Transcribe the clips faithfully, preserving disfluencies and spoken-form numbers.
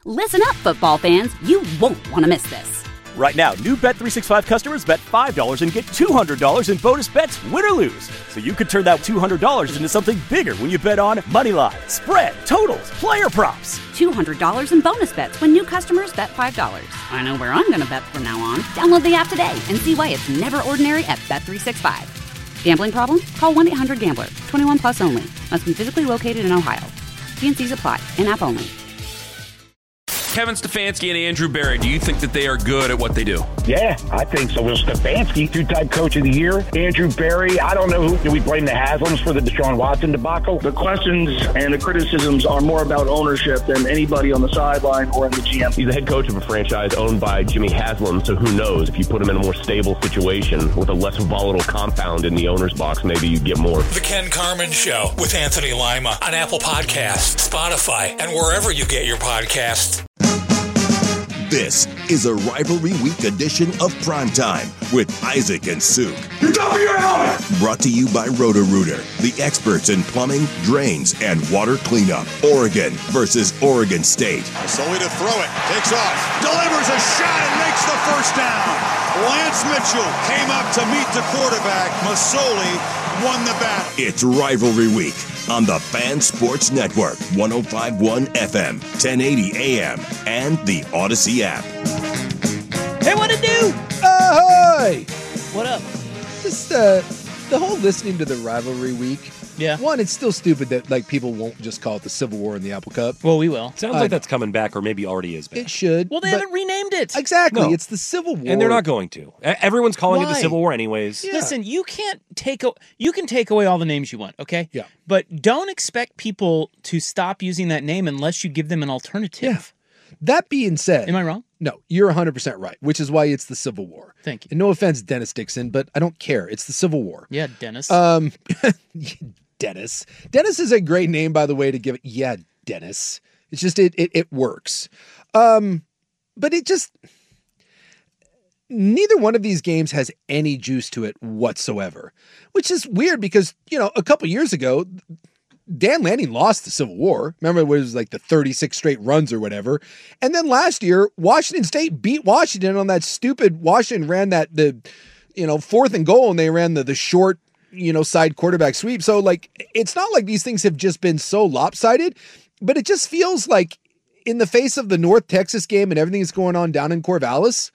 Listen up, football fans. You won't want to miss this. Right now, new Bet three sixty-five customers bet five dollars and get two hundred dollars in bonus bets, win or lose. So you could turn that two hundred dollars into something bigger when you bet on money line, spread, totals, player props. two hundred dollars in bonus bets when new customers bet five dollars. I know where I'm going to bet from now on. Download the app today and see why it's never ordinary at Bet three sixty-five. Gambling problem? Call one eight hundred gambler. twenty-one plus only. Must be physically located in Ohio. T and C's apply. In-app only. Kevin Stefanski and Andrew Berry, do you think that they are good at what they do? Yeah, I think so. Well, Stefanski, two-time coach of the year. Andrew Berry, I don't know who. Do we blame the Haslams for the Deshaun Watson debacle? The questions and the criticisms are more about ownership than anybody on the sideline or in the G M. He's the head coach of a franchise owned by Jimmy Haslam, so who knows? If you put him in a more stable situation with a less volatile compound in the owner's box, maybe you get more. The Ken Carman Show with Anthony Lima on Apple Podcasts, Spotify, and wherever you get your podcasts. This is a Rivalry Week edition of Primetime with Isaac and Suk. You top of your helmet! Brought to you by Roto-Rooter, the experts in plumbing, drains, and water cleanup. Oregon versus Oregon State. Masoli to throw it. Takes off. Delivers a shot and makes the first down. Lance Mitchell came up to meet the quarterback. Masoli won the battle. It's Rivalry Week on the Fan Sports Network, one oh five point one F M, ten eighty A M, and the Odyssey app. Hey, what it do? Ahoy! What up? Just uh, the whole listening to the Rivalry Week. Yeah. One, it's still stupid that like people won't just call it the Civil War in the Apple Cup. Well, we will. Sounds uh, like that's coming back, or maybe already is back. It should. Well, they haven't renamed it. Exactly. No. It's the Civil War. And they're not going to. Everyone's calling Why? it the Civil War anyways. Yeah. Listen, you can't take a, you can take away all the names you want, okay? Yeah. But don't expect people to stop using that name unless you give them an alternative. Yeah. That being said. Am I wrong? No, you're one hundred percent right, which is why it's the Civil War. Thank you. And no offense, Dennis Dixon, but I don't care. It's the Civil War. Yeah, Dennis. Um, Dennis. Dennis is a great name, by the way, to give it. Yeah, Dennis. It's just, it it, it works. Um, but it just, neither one of these games has any juice to it whatsoever, which is weird because, you know, a couple years ago, Dan Lanning lost the Civil War. Remember, it was like the thirty-six straight runs or whatever. And then last year, Washington State beat Washington on that stupid, Washington ran that, the, you know, fourth and goal, and they ran the, the short, you know, side quarterback sweep. So like, it's not like these things have just been so lopsided, but it just feels like in the face of the North Texas game and everything that's going on down in Corvallis,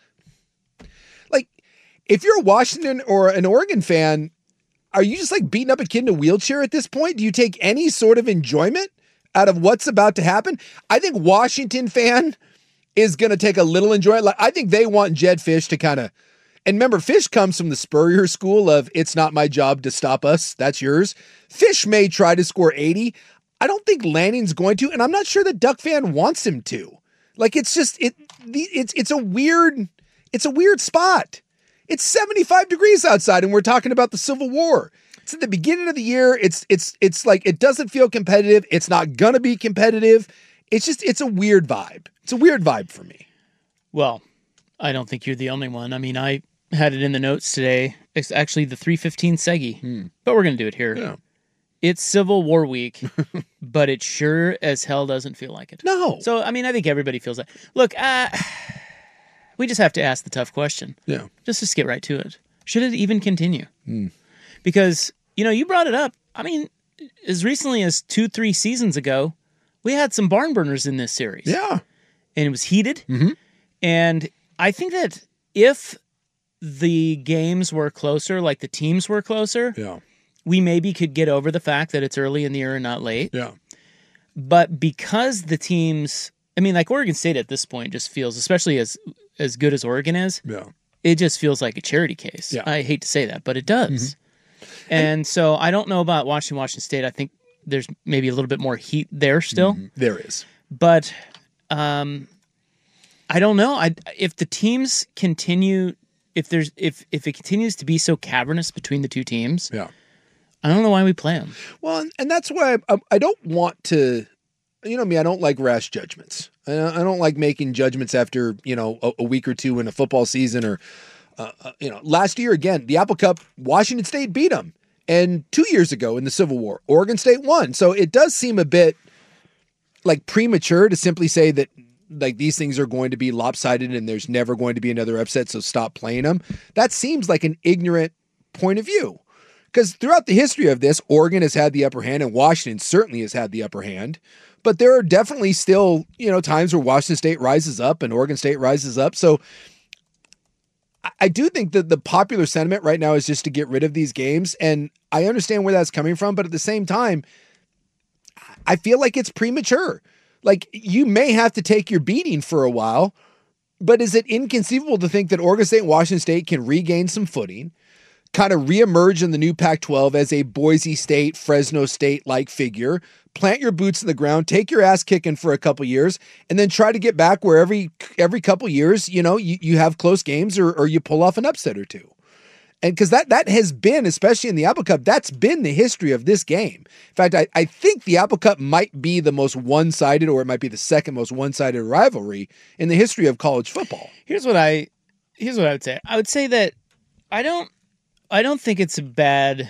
like if you're a Washington or an Oregon fan, are you just like beating up a kid in a wheelchair at this point? Do you take any sort of enjoyment out of what's about to happen? I think Washington fan is going to take a little enjoyment. Like, I think they want Jedd Fisch to kind of, and remember, Fisch comes from the Spurrier school of it's not my job to stop us. That's yours. Fisch may try to score eighty. I don't think Lanning's going to, and I'm not sure the Duck fan wants him to. Like, it's just, it, it's, it's a weird, it's a weird spot. It's seventy-five degrees outside and we're talking about the Civil War. It's at the beginning of the year. It's, it's, it's like, it doesn't feel competitive. It's not going to be competitive. It's just, it's a weird vibe. It's a weird vibe for me. Well, I don't think you're the only one. I mean, I had it in the notes today. It's actually the three fifteen Segi, hmm. but we're going to do it here. Yeah. It's Civil War week, but it sure as hell doesn't feel like it. No. So, I mean, I think everybody feels that. Look, uh, we just have to ask the tough question. Yeah. Just to get right to it. Should it even continue? Hmm. Because, you know, you brought it up. I mean, as recently as two, three seasons ago, we had some barn burners in this series. Yeah. And it was heated. Mm-hmm. And I think that if the games were closer, like the teams were closer, yeah, we maybe could get over the fact that it's early in the year and not late. Yeah. But because the teams, I mean, like Oregon State at this point just feels, especially as as good as Oregon is, yeah, it just feels like a charity case. Yeah. I hate to say that, but it does. Mm-hmm. And, and so I don't know about Washington, Washington State. I think there's maybe a little bit more heat there still. Mm-hmm. There is. But um, I don't know. I if the teams continue, if there's if if it continues to be so cavernous between the two teams, yeah, I don't know why we play them. Well, and that's why I, I don't want to. You know me, I don't like rash judgments. I don't like making judgments after, you know, a, a week or two in a football season or, uh, uh, you know, last year, again, the Apple Cup, Washington State beat them. And two years ago in the Civil War, Oregon State won. So it does seem a bit like premature to simply say that, like these things are going to be lopsided and there's never going to be another upset, so stop playing them. That seems like an ignorant point of view. Because throughout the history of this, Oregon has had the upper hand and Washington certainly has had the upper hand. But there are definitely still, you know, times where Washington State rises up and Oregon State rises up. So I do think that the popular sentiment right now is just to get rid of these games. And I understand where that's coming from. But at the same time, I feel like it's premature. Like, you may have to take your beating for a while, but is it inconceivable to think that Oregon State and Washington State can regain some footing, kind of reemerge in the new Pac twelve as a Boise State, Fresno State-like figure, plant your boots in the ground, take your ass kicking for a couple years, and then try to get back where every every couple years, you know, you, you have close games or, or you pull off an upset or two. And because that that has been, especially in the Apple Cup, that's been the history of this game. In fact, I, I think the Apple Cup might be the most one-sided, or it might be the second most one-sided rivalry in the history of college football. Here's what I here's what I would say. I would say that I don't I don't think it's a bad.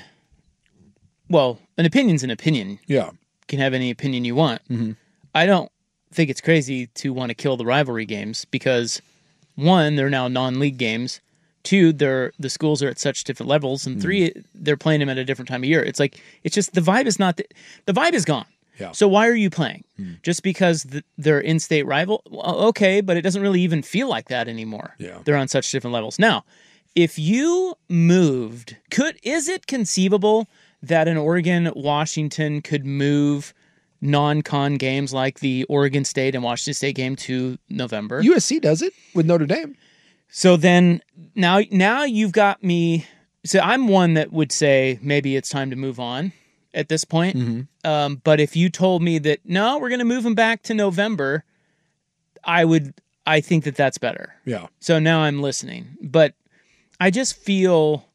Well, an opinion's an opinion. Yeah, you can have any opinion you want. Mm-hmm. I don't think it's crazy to want to kill the rivalry games because, one, they're now non-league games. Two, they're the schools are at such different levels, and three, mm. they're playing them at a different time of year. It's like it's just the vibe is not the, the vibe is gone. Yeah. So why are you playing? Mm. Just because the, they're in-state rival? Well, okay, but it doesn't really even feel like that anymore. Yeah. They're on such different levels. Now, if you moved, could is it conceivable that an Oregon Washington could move non-con games like the Oregon State and Washington State game to November? U S C does it with Notre Dame. So then now now you've got me. So I'm one that would say maybe it's time to move on at this point. Mm-hmm. Um, but if you told me that, no, we're going to move them back to November, I would, I think that that's better. Yeah. So now I'm listening. But I just feel,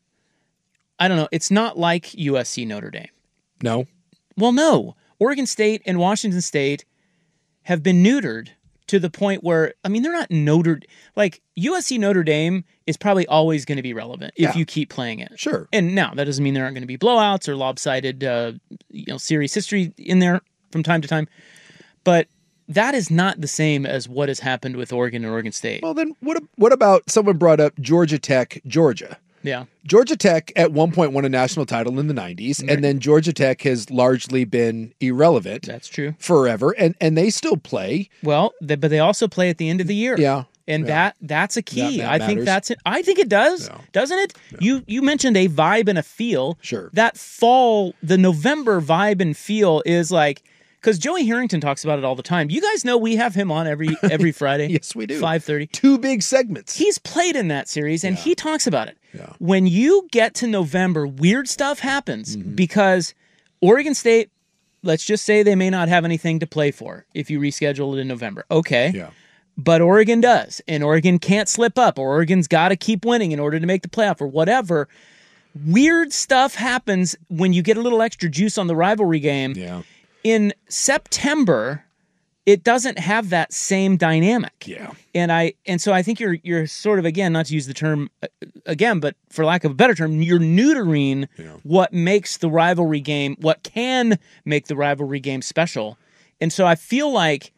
I don't know, it's not like U S C Notre Dame. No. Well, no. Oregon State and Washington State have been neutered to the point where, I mean, they're not Notre, like U S C Notre Dame is probably always going to be relevant if Yeah. you keep playing it. Sure. And now that doesn't mean there aren't going to be blowouts or lopsided, uh, you know, series history in there from time to time. But that is not the same as what has happened with Oregon and Oregon State. Well, then what, what about someone brought up Georgia Tech, Georgia? Yeah. Georgia Tech at one point won a national title in the nineties, Right. and then Georgia Tech has largely been irrelevant. That's true. Forever, and and they still play. Well, they, but they also play at the end of the year. Yeah. And yeah. that that's a key. That- that I think matters. that's it. I think it does. Yeah. Doesn't it? You you mentioned a vibe and a feel. Sure. That fall, the November vibe and feel is like, because Joey Harrington talks about it all the time. You guys know we have him on every every Friday. Yes, we do. five thirty. Two big segments. He's played in that series, and Yeah. he talks about it. Yeah. When you get to November, weird stuff happens Mm-hmm. because Oregon State, let's just say they may not have anything to play for if you reschedule it in November. Okay. Yeah. But Oregon does, and Oregon can't slip up, or Oregon's got to keep winning in order to make the playoff, or whatever. Weird stuff happens when you get a little extra juice on the rivalry game. Yeah. In September, it doesn't have that same dynamic. Yeah. And I and so I think you're you're sort of, again, not to use the term uh, again, but for lack of a better term, you're neutering Yeah. what makes the rivalry game, what can make the rivalry game special. And so I feel like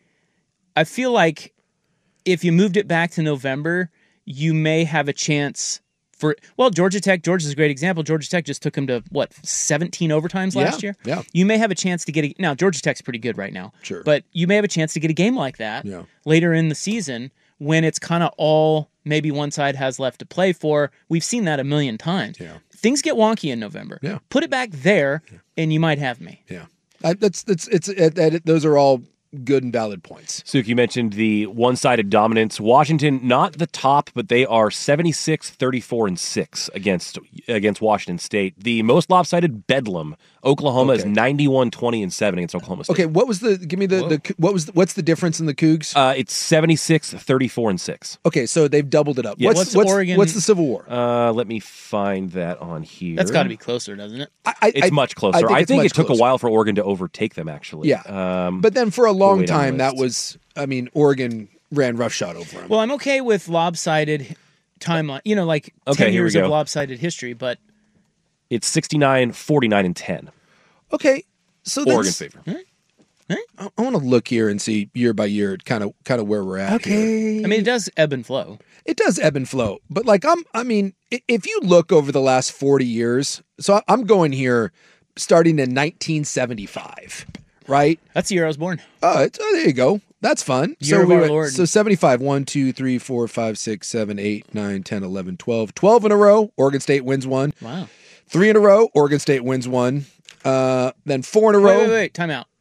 I feel like if you moved it back to November, you may have a chance for, well, Georgia Tech, Georgia's a great example. Georgia Tech just took them to, what, seventeen overtimes Yeah, last year? yeah. You may have a chance to get a, now Georgia Tech's pretty good right now. Sure. But you may have a chance to get a game like that Yeah. later in the season when it's kind of all maybe one side has left to play for. We've seen that a million times. Yeah. Things get wonky in November. Yeah. Put it back there, and you might have me. Yeah. I, that's that's it's it, it, those are all good and valid points. Suk, you mentioned the one-sided dominance. Washington, not the top, but they are seventy-six, thirty-four, and six against against Washington State. The most lopsided, Bedlam. Oklahoma Okay. is ninety-one, twenty, and seven against Oklahoma State. Okay, what was the give me the, the what was the, what's the difference in the Cougs? Uh, it's seventy-six, thirty-four, and six. Okay, so they've doubled it up. Yeah. What's What's what's, Oregon- what's the Civil War? Uh, let me find that on here. That's got to be closer, doesn't it? I, I, It's I- much closer. I it's think, much it took closer. a while for Oregon to overtake them, actually. Yeah. Um, But then for a long wait on time, the that list. was, I mean, Oregon ran roughshod over them. Well, I'm okay with lopsided timeline. You know, like Okay, ten here we years of go. lopsided history, but it's sixty-nine, forty-nine, and ten. Okay, so then, Oregon's favor. Eh? I, I want to look here and see year by year, kind of kind of where we're at. Okay. Here. I mean, it does ebb and flow. It does ebb and flow, but like I'm, I mean, if you look over the last forty years, so I'm going here, starting in nineteen seventy-five, right? That's the year I was born. Oh, it's, oh there you go. That's fun. Year so of we our went, Lord. So seventy-five, one, two, three, four, five, six, seven, eight, nine, ten, eleven, twelve. twelve in a row. Oregon State wins one. Wow. Three in a row. Oregon State wins one. Uh, then four in a row. Wait, wait, wait. Time out.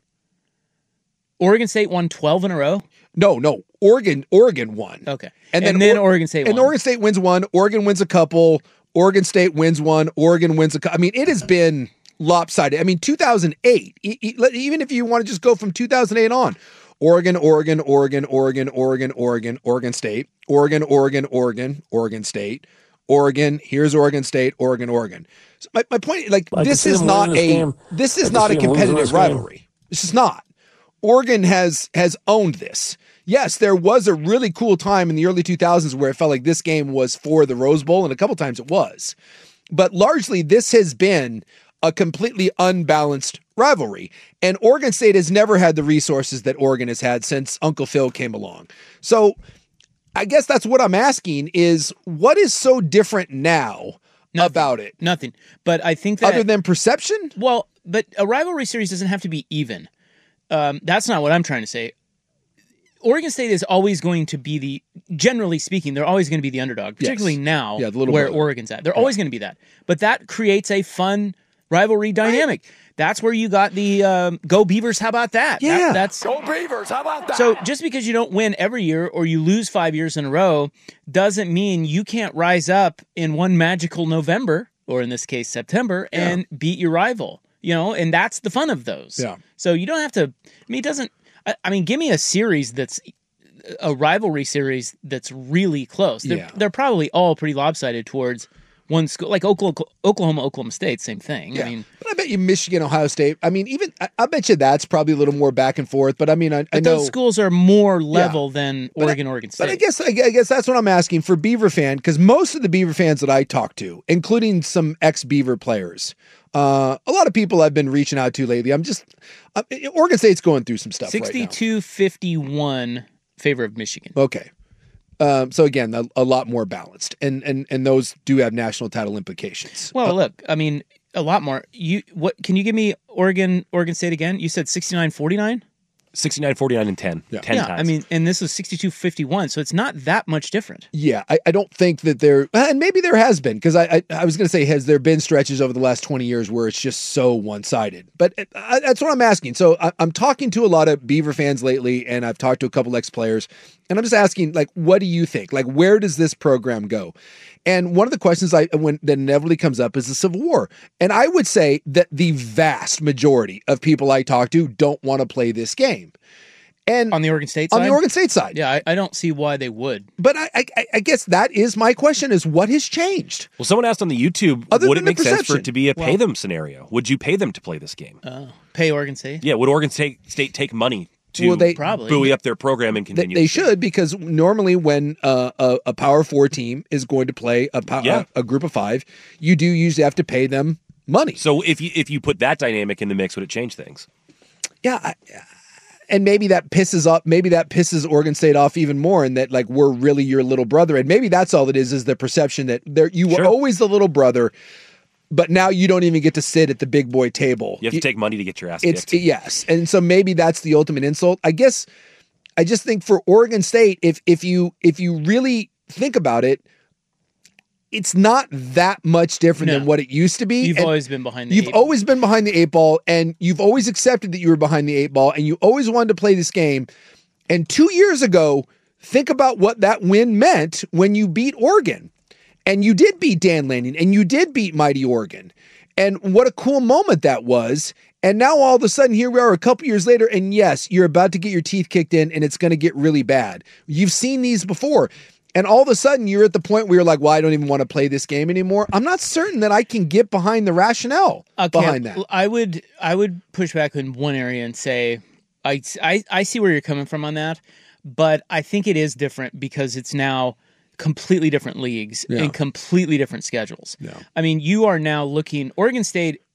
Oregon State won twelve in a row? No, no. Oregon, Oregon won. Okay. And And then, then Or- Oregon State And won. Oregon State wins one. Oregon wins a couple. Oregon State wins one. Oregon wins a couple. I mean, it has been lopsided. I mean, two thousand eight, e- e- let- even if you want to just go from two thousand eight on, Oregon, Oregon, Oregon, Oregon, Oregon, Oregon, Oregon State, Oregon, Oregon, Oregon, Oregon State, Oregon, here's Oregon State, Oregon, Oregon. So my, my point, like, I can this see is them not winning this a, game. this I is can not a see them losing competitive this game. rivalry. This is not. Oregon has has owned this. Yes, there was a really cool time in the early two thousands where it felt like this game was for the Rose Bowl, and a couple times it was. But largely, this has been a completely unbalanced rivalry. And Oregon State has never had the resources that Oregon has had since Uncle Phil came along. So I guess that's what I'm asking is, what is so different now Nothing. about it? Nothing. But I think that... Other than perception? Well, but a rivalry series doesn't have to be even. Um, that's not what I'm trying to say. Oregon State is always going to be the, generally speaking, they're always going to be the underdog, particularly Yes. now Yeah, the little where brother. Oregon's at. They're always going to be that. But that creates a fun rivalry dynamic. That's where you got the um, Go Beavers. How about that? Yeah. That, that's Go Beavers, how about that? So just because you don't win every year or you lose five years in a row doesn't mean you can't rise up in one magical November, or in this case September, and beat your rival. You know, and that's the fun of those. Yeah. So you don't have to. I mean, it doesn't. I, I mean, give me a series that's a rivalry series that's really close. They're, Yeah. they're probably all pretty lopsided towards one school, like Oklahoma, Oklahoma, Oklahoma State, same thing. Yeah. I mean, but I bet you Michigan, Ohio State. I mean, even I, I bet you that's probably a little more back and forth. But I mean, I, I but know those schools are more level than But I- Oregon, Oregon State. But I guess I guess that's what I'm asking for Beaver fan, because most of the Beaver fans that I talk to, including some ex-Beaver players, uh, a lot of people I've been reaching out to lately. I'm just uh, Oregon State's going through some stuff right now. sixty-two fifty-one favor of Michigan. Okay. Um, so again, a, a lot more balanced, and and and those do have national title implications. Well, look, I mean, a lot more. You what? Can you give me Oregon, Oregon State again? You said sixty-nine forty-nine. sixty-nine, forty-nine, and ten. Yeah. ten yeah, times. I mean, and this was sixty-two fifty-one, so it's not that much different. Yeah, I, I don't think that there, and maybe there has been, because I, I I was going to say, has there been stretches over the last twenty years where it's just so one-sided? But uh, I, that's what I'm asking. So I, I'm talking to a lot of Beaver fans lately, and I've talked to a couple ex-players, and I'm just asking, like, what do you think? Like, where does this program go? And one of the questions I when that inevitably comes up is the Civil War. And I would say that the vast majority of people I talk to don't want to play this game. And On the Oregon State on side? the Oregon State side. Yeah, I, I don't see why they would. But I, I I guess that is my question: is what has changed? Well, someone asked on the YouTube, Other would than it the make sense for perception. it to be a pay Well- them scenario? Would you pay them to play this game? Oh, pay Oregon State? Yeah, would Oregon State, State take money to Well, they- Probably. buoy up their program and They, continue? they should, because normally when uh, a, a Power Four team is going to play a, pow- Yeah. a, a group of five, you do usually have to pay them money. So if you if you put that dynamic in the mix, would it change things? Yeah, I, and maybe that pisses off. Maybe that pisses Oregon State off even more, and that like we're really your little brother, and maybe that's all it is: is the perception that there you were Sure. always the little brother, but now you don't even get to sit at the big boy table. You have to take money to get your ass It's kicked. yes, and so maybe that's the ultimate insult. I guess I just think for Oregon State, if if you if you really think about it, it's not that much different No. than what it used to be. You've And always been behind the You've eight ball. always been behind the eight ball, and you've always accepted that you were behind the eight ball, and you always wanted to play this game. And two years ago, think about what that win meant when you beat Oregon. And you did beat Dan Lanning, and you did beat Mighty Oregon. And what a cool moment that was. And now all of a sudden, here we are a couple years later, and yes, you're about to get your teeth kicked in, and it's going to get really bad. You've seen these before. And all of a sudden, you're at the point where you're like, well, I don't even want to play this game anymore. I'm not certain that I can get behind the rationale Okay, behind that. I would I would push back in one area and say I, I, I see where you're coming from on that, but I think it is different because it's now completely different leagues Yeah. and completely different schedules. Yeah. I mean, you are now looking Oregon State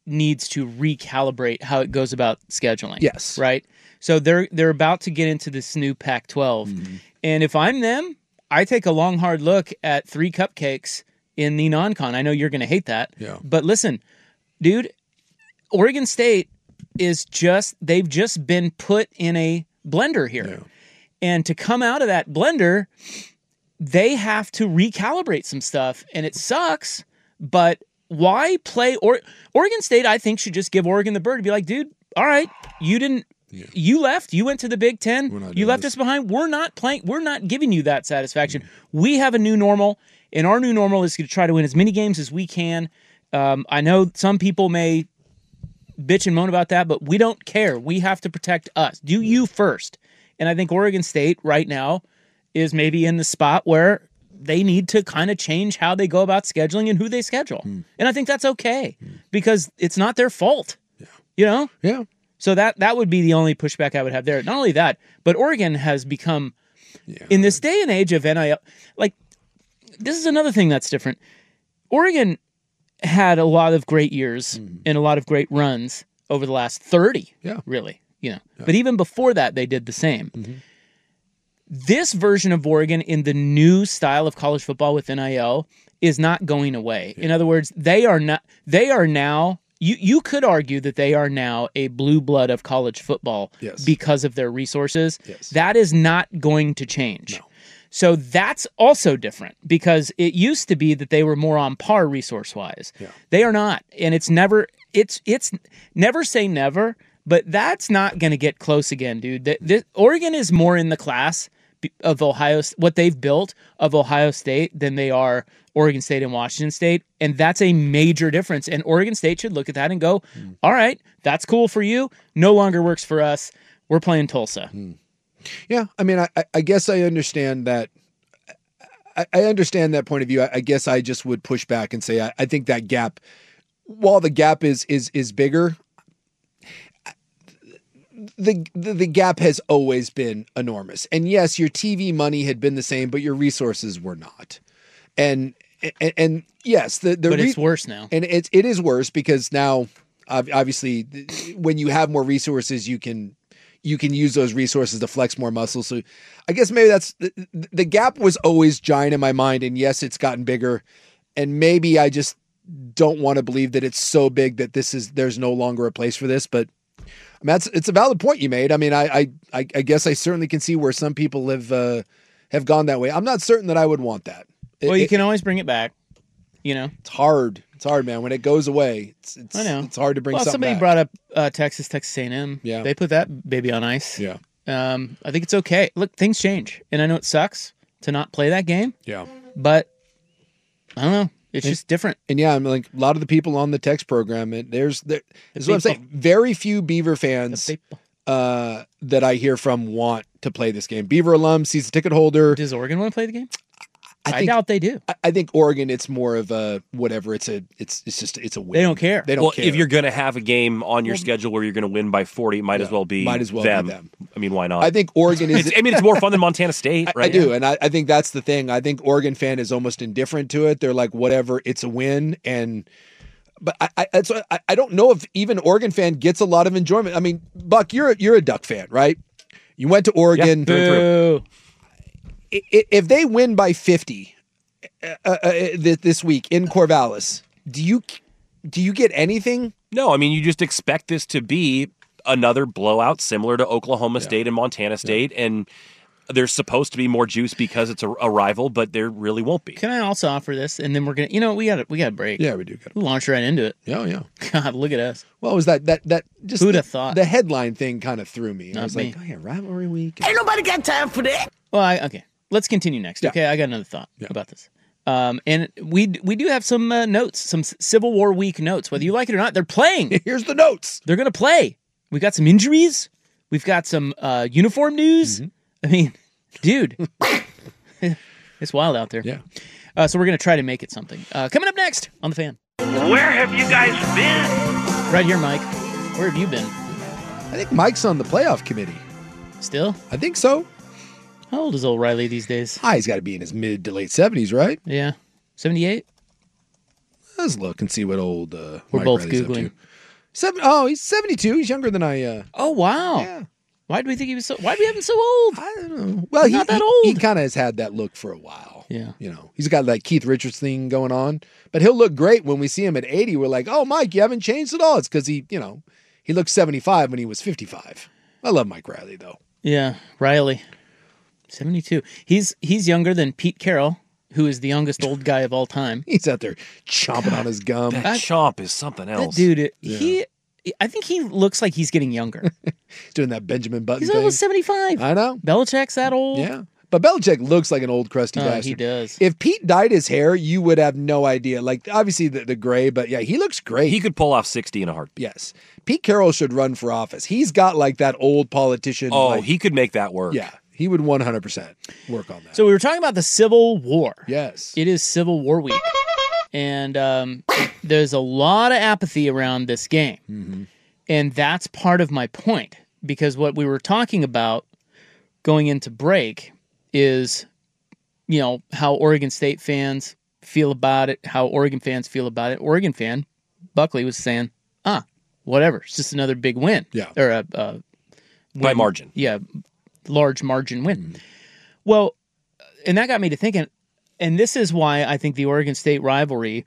needs to recalibrate how it goes about scheduling. Yes. Right? So they're they're about to get into this new Pac twelve. Mm-hmm. And if I'm them, I take a long, hard look at three cupcakes in the non-con. I know you're going to hate that. Yeah. But listen, dude, Oregon State is just, they've just been put in a blender here. Yeah. And to come out of that blender, they have to recalibrate some stuff. And it sucks, but why play or- Oregon State? I think should just give Oregon the bird and be like, dude, all right, you didn't, yeah. you left, you went to the Big Ten, you left this. us behind. We're not playing, we're not giving you that satisfaction. Mm-hmm. We have a new normal, and our new normal is to try to win as many games as we can. Um, I know some people may bitch and moan about that, but we don't care. We have to protect us. Do you first. And I think Oregon State right now is maybe in the spot where they need to kind of change how they go about scheduling and who they schedule. Mm. And I think that's okay mm. because it's not their fault. Yeah. You know? Yeah. So that that would be the only pushback I would have there. Not only that, but Oregon has become, yeah. in this day and age of N I L, like, this is another thing that's different. Oregon had a lot of great years mm. and a lot of great runs over the last thirty, yeah. really. You know, yeah. But even before that, they did the same. Mm-hmm. This version of Oregon in the new style of college football with N I L is not going away. Yeah. In other words, they are not. They are now. You you could argue that they are now a blue blood of college football yes. because of their resources. Yes. That is not going to change. No. So that's also different because it used to be that they were more on par resource wise. Yeah. They are not, and it's never. It's it's never say never. But that's not going to get close again, dude. The, the, Oregon is more in the class of Ohio, what they've built of Ohio State than they are Oregon State and Washington State. And that's a major difference. And Oregon State should look at that and go, mm. all right, that's cool for you. No longer works for us. We're playing Tulsa. Mm. Yeah. I mean, I, I guess I understand that. I, I understand that point of view. I, I guess I just would push back and say, I, I think that gap, while the gap is, is, is bigger, The, the the gap has always been enormous. And yes, your T V money had been the same, but your resources were not. And and, and yes, the, the but re- it's worse now. And it it is worse because now, obviously, when you have more resources, you can you can use those resources to flex more muscle. So, I guess maybe that's the, the gap was always giant in my mind. And yes, it's gotten bigger. And maybe I just don't want to believe that it's so big that this is there's no longer a place for this, but. I mean, that's it's a valid point you made. I mean, I I I guess I certainly can see where some people have uh, have gone that way. I'm not certain that I would want that. It, well, you it, can always bring it back. You know, it's hard. It's hard, man. When it goes away, it's, it's I know it's hard to bring. Well, something somebody back. brought up uh, Texas, Texas A and M. Yeah, they put that baby on ice. Yeah, um, I think it's okay. Look, things change, and I know it sucks to not play that game. Yeah, but I don't know. It's and, just different. And yeah, I'm like a lot of the people on the text program. It, there's there, this is what I'm saying. Very few Beaver fans uh, that I hear from want to play this game. Beaver alum, season ticket holder. Does Oregon want to play the game? I, think, I doubt they do. I, I think Oregon, it's more of a whatever. It's a it's it's just it's a win. They don't care. They don't well, care. If you're going to have a game on your well, schedule where you're going to win by forty, it might yeah, as well be might as well them. Be them. I mean, why not? I think Oregon is. I mean, it's more fun than Montana State, right? I, I do, and I, I think that's the thing. I think Oregon fan is almost indifferent to it. They're like, whatever, it's a win, and. But I, I, that's, I, I don't know if even Oregon fan gets a lot of enjoyment. I mean, Buck, you're a, you're a Duck fan, right? You went to Oregon. Yeah, boo. If they win by fifty uh, uh, this week in Corvallis, do you do you get anything? No, I mean, you just expect this to be another blowout similar to Oklahoma yeah. State and Montana State, yeah. and there's supposed to be more juice because it's a, a rival, but there really won't be. Can I also offer this? And then we're gonna, you know, we got we got a break. Yeah, we do. We launch right into it. Yeah, yeah. God, look at us. Well, it was that that that just who'd the, have thought the headline thing kind of threw me. Not I was me. like, oh yeah, rivalry week. Ain't nobody got time for that. Well, I, okay, let's continue next. Yeah. Okay, I got another thought yeah. about this. Um, and we we do have some uh, notes, some Civil War week notes. Whether you like it or not, they're playing. Here's the notes. They're gonna play. We got some injuries. We've got some uh, uniform news. Mm-hmm. I mean. Dude, it's wild out there. Yeah. Uh, so we're going to try to make it something. Uh, coming up next on The Fan. Where have you guys been? Right here, Mike. Where have you been? I think Mike's on the playoff committee. Still? I think so. How old is old Riley these days? Ah, he's got to be in his mid to late seventies, right? Yeah. seventy-eight? Let's look and see what old uh, We're Mike both Riley's Googling. up to. Seven, oh, he's seventy-two. He's younger than I. Uh, oh wow. Yeah. Why do we think he was so? Why do we have him so old? I don't know. Well, he's he, not that he, old. He kind of has had that look for a while. Yeah. You know, he's got like Keith Richards thing going on, but he'll look great when we see him at eighty. We're like, oh, Mike, you haven't changed at all. It's because he, you know, he looked seventy-five when he was fifty-five. I love Mike Riley though. Yeah, Riley, seventy-two. He's he's younger than Pete Carroll, who is the youngest old guy of all time. He's out there chomping God, on his gum. That I, chomp is something else. That dude, yeah. he. I think he looks like he's getting younger. He's doing that Benjamin Button He's thing. almost seventy-five. I know. Belichick's that old. Yeah. But Belichick looks like an old crusty oh, bastard. He does. If Pete dyed his hair, you would have no idea. Like, obviously the, the gray, but yeah, he looks great. He could pull off sixty in a heartbeat. Yes. Pete Carroll should run for office. He's got like that old politician. Oh, like, he could make that work. Yeah. He would one hundred percent work on that. So we were talking about the Civil War. Yes. It is Civil War week. And um, there's a lot of apathy around this game. Mm-hmm. And that's part of my point, because what we were talking about going into break is, you know, how Oregon State fans feel about it, how Oregon fans feel about it. Oregon fan, Buckley, was saying, ah, whatever, it's just another big win. Yeah. Or a, a win. By margin. Yeah, large margin win. Mm-hmm. Well, and that got me to thinking, and this is why I think the Oregon State rivalry,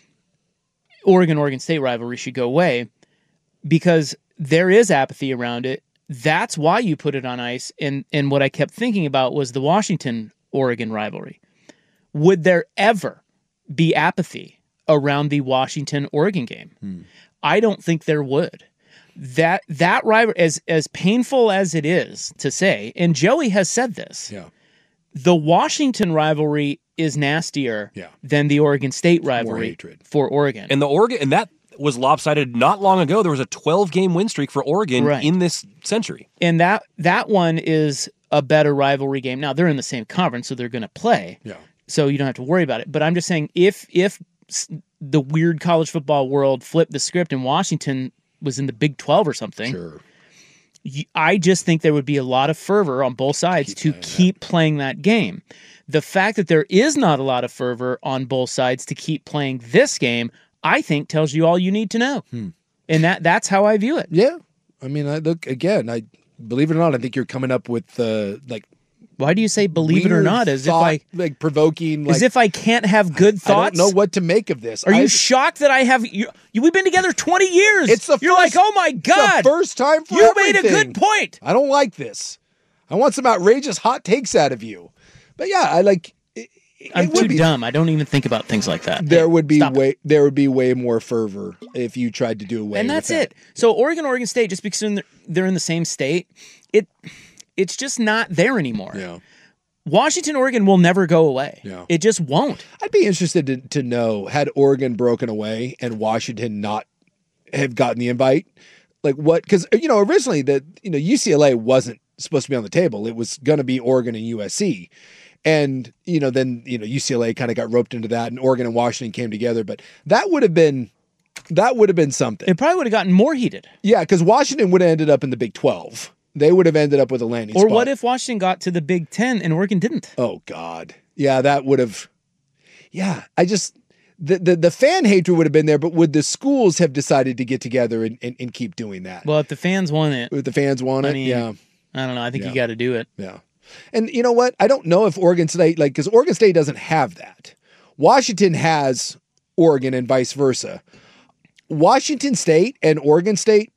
Oregon-Oregon State rivalry should go away, because there is apathy around it. That's why you put it on ice. And, and what I kept thinking about was the Washington-Oregon rivalry. Would there ever be apathy around the Washington-Oregon game? Hmm. I don't think there would. That that rivalry, as as painful as it is to say, and Joey has said this, yeah. the Washington rivalry is nastier yeah. than the Oregon State rivalry for Oregon. And the Oregon and that was lopsided not long ago. There was a twelve-game win streak for Oregon right. in this century. And that that one is a better rivalry game. Now, they're in the same conference, so they're going to play. Yeah. So you don't have to worry about it. But I'm just saying, if if the weird college football world flipped the script and Washington was in the Big twelve or something, sure. you, I just think there would be a lot of fervor on both sides keep to playing keep that. playing that game. The fact that there is not a lot of fervor on both sides to keep playing this game, I think tells you all you need to know. Hmm. And that that's how I view it. Yeah. I mean, I look, again, I believe it or not, I think you're coming up with, uh, like, why do you say believe it or not? As thought, if I like provoking, like, as if I can't have good thoughts. I don't know what to make of this. Are you I've, shocked that I have? You, you, we've been together twenty years. It's the You're first, like, oh my god, the first time for you everything. made a good point. I don't like this. I want some outrageous hot takes out of you. But yeah, I like. It, I'm it would too be, dumb. I don't even think about things like that. There Hey, would be stop way it. there would be way more fervor if you tried to do away. And with that's that. it. So Oregon, Oregon State, just because they're in the, they're in the same state, it it's just not there anymore. Yeah. Washington, Oregon will never go away. Yeah. It just won't. I'd be interested to, to know, had Oregon broken away and Washington not have gotten the invite, like what? Because you know originally that you know U C L A wasn't supposed to be on the table. It was going to be Oregon and U S C. And, you know, then, you know, U C L A kind of got roped into that and Oregon and Washington came together. But that would have been, that would have been something. It probably would have gotten more heated. Yeah, because Washington would have ended up in the Big twelve. They would have ended up with a landing Or spot. what if Washington got to the Big Ten and Oregon didn't? Oh, God. Yeah, that would have, yeah, I just, the, the, the fan hatred would have been there, but would the schools have decided to get together and, and, and keep doing that? Well, if the fans want it. If the fans want I it, mean, yeah. I don't know. I think Yeah. you got to do it. Yeah. And you know what? I don't know if Oregon State, like, because Oregon State doesn't have that. Washington has Oregon and vice versa. Washington State and Oregon State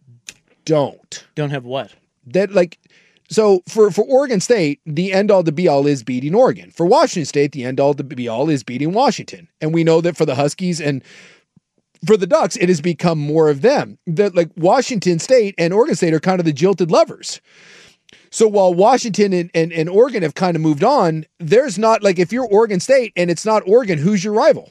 don't. Don't have what? That, like, so for, for Oregon State, the end all to be all is beating Oregon. For Washington State, the end all to be all is beating Washington. And we know that for the Huskies and for the Ducks, it has become more of them. That, like, Washington State and Oregon State are kind of the jilted lovers. So while Washington and, and, and Oregon have kind of moved on, there's not, like, if you're Oregon State and it's not Oregon, who's your rival?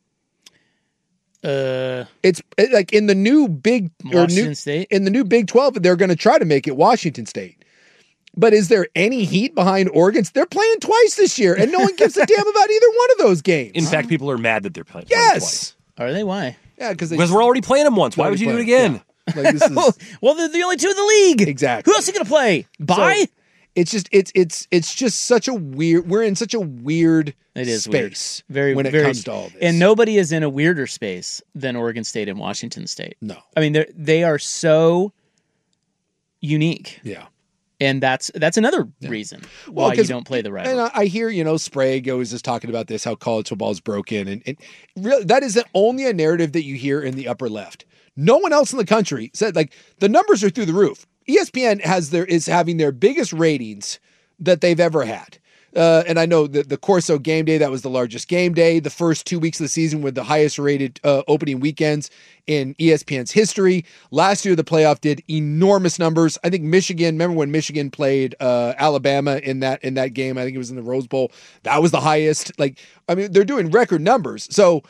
Uh, it's it, like in the new big or Washington new, State? in the new Big twelve, they're going to try to make it Washington State. But is there any heat behind Oregon? They're playing twice this year, and no one gives a damn about either one of those games. In fact, people are mad that they're playing. Yes. Are they? Why? Yeah, because because we're already playing them once. Why would you do it again? Yeah. Like, this is, well, they're the only two in the league. Exactly. Who else are you going to play? Bye? So, It's just it's it's it's just such a weird. We're in such a weird it is space weird. Very when it very, comes to all this. And nobody is in a weirder space than Oregon State and Washington State. No, I mean they they are so unique. Yeah. And that's that's another yeah. reason why well, you don't play the rivalry. And I hear, you know, Sprague always is talking about this, how college football is broken. And, and really, that is only a narrative that you hear in the upper left. No one else in the country said, like, the numbers are through the roof. E S P N has their is having their biggest ratings that they've ever had. Uh, and I know that the Corso game day, that was the largest game day. The first two weeks of the season were the highest rated uh, opening weekends in E S P N's history. Last year, the playoff did enormous numbers. I think Michigan, remember when Michigan played uh, Alabama in that in that game? I think it was in the Rose Bowl. That was the highest. Like, I mean, they're doing record numbers. So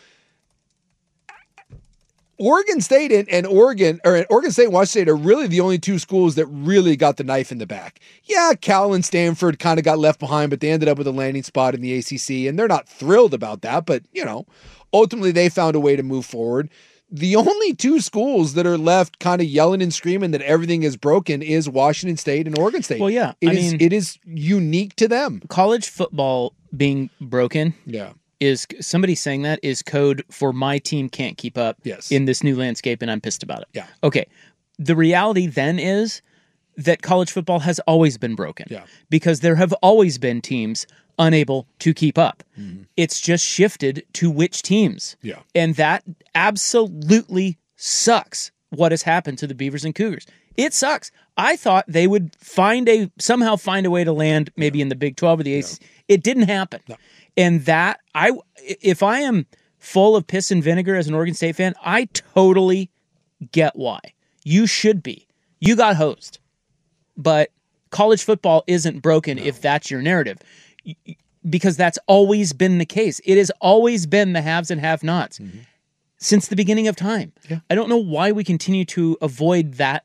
Oregon State and, and Oregon, or Oregon State and Washington State are really the only two schools that really got the knife in the back. Yeah, Cal and Stanford kind of got left behind, but they ended up with a landing spot in the A C C, and they're not thrilled about that, but, you know, ultimately they found a way to move forward. The only two schools that are left kind of yelling and screaming that everything is broken is Washington State and Oregon State. Well, yeah. It I is mean, it is unique to them. College football being broken. Yeah. Is somebody saying that is code for my team can't keep up yes. in this new landscape and I'm pissed about it. Yeah. Okay. The reality then is that college football has always been broken. Yeah. Because there have always been teams unable to keep up. Mm-hmm. It's just shifted to which teams. Yeah. And that absolutely sucks what has happened to the Beavers and Cougars. It sucks. I thought they would find a somehow find a way to land maybe yeah. in the Big twelve or the A C C. Yeah. It didn't happen. No. And that, I, if I am full of piss and vinegar as an Oregon State fan, I totally get why. You should be. You got hosed. But college football isn't broken no. if that's your narrative. Because that's always been the case. It has always been the haves and have-nots mm-hmm. since the beginning of time. Yeah. I don't know why we continue to avoid that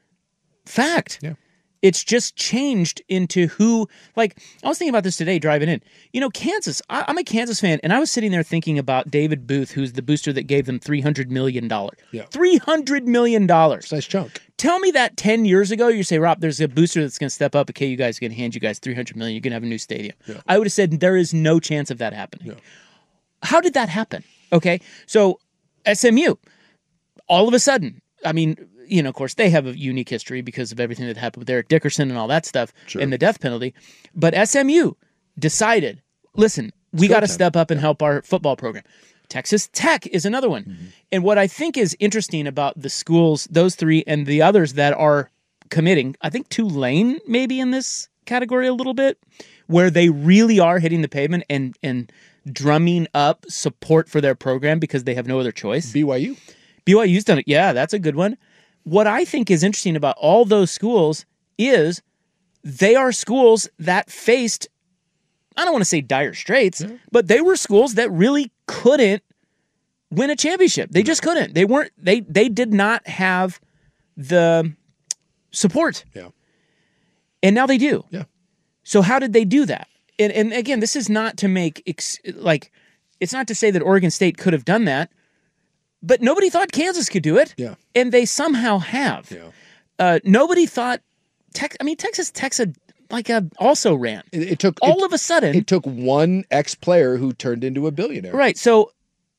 fact. Yeah. It's just changed into who, like, I was thinking about this today driving in. You know, Kansas, I, I'm a Kansas fan, and I was sitting there thinking about David Booth, who's the booster that gave them three hundred million dollars. Yeah. three hundred million dollars. Nice chunk. Tell me that ten years ago, you say, Rob, there's a booster that's going to step up. Okay, you guys are going to hand you guys three hundred million dollars. You're going to have a new stadium. Yeah. I would have said there is no chance of that happening. Yeah. How did that happen? Okay, so S M U, all of a sudden, I mean, you know, of course, they have a unique history because of everything that happened with Eric Dickerson and all that stuff sure. and the death penalty. But S M U decided, listen, we got to step up and help our football program. Texas Tech is another one. Mm-hmm. And what I think is interesting about the schools, those three and the others that are committing, I think Tulane maybe in this category a little bit, where they really are hitting the pavement and, and drumming up support for their program because they have no other choice. B Y U. B Y U's done it. Yeah, that's a good one. What I think is interesting about all those schools is they are schools that faced, I don't want to say dire straits, yeah. but they were schools that really couldn't win a championship. They just couldn't. They weren't, they they did not have the support. Yeah. And now they do. Yeah. So how did they do that? And, and again, this is not to make, ex- like, it's not to say that Oregon State could have done that. But nobody thought Kansas could do it, yeah. and they somehow have. Yeah. Uh, nobody thought Tex. I mean, Texas Tech like a also ran. It, it took all it, of a sudden. It took one ex-player who turned into a billionaire. Right. So,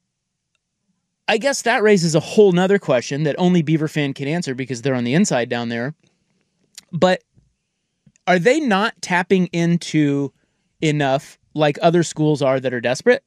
I guess that raises a whole nother question that only Beaver fan can answer because they're on the inside down there. But are they not tapping into enough like other schools are that are desperate?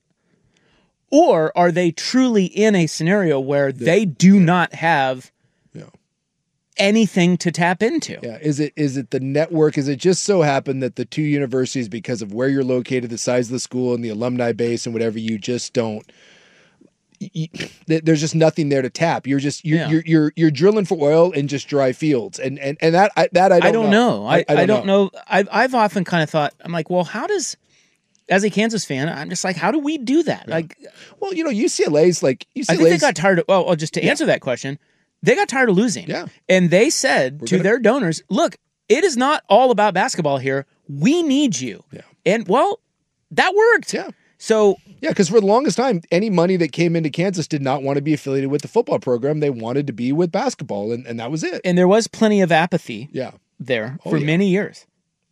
Or are they truly in a scenario where yeah. they do yeah. not have yeah. anything to tap into? Yeah. Is it is it the network? Is it just so happened that the two universities, because of where you're located, the size of the school and the alumni base and whatever, you just don't you, there's just nothing there to tap. You're just you're, yeah. you're you're you're drilling for oil in just dry fields. And and, and that I, that I don't, I don't know. know. I, I, I don't know. know. I've I've often kind of thought, I'm like, well, how does as a Kansas fan, I'm just like, how do we do that? Yeah. Like, well, you know, U C L A's like U C L A's, I think they got tired of. Well, well just to yeah. answer that question, they got tired of losing. Yeah, and they said We're to gonna... their donors, "Look, it is not all about basketball here. We need you." Yeah, and well, that worked. Yeah. So yeah, because for the longest time, any money that came into Kansas did not want to be affiliated with the football program. They wanted to be with basketball, and, and that was it. And there was plenty of apathy. Yeah. there oh, for yeah. many years.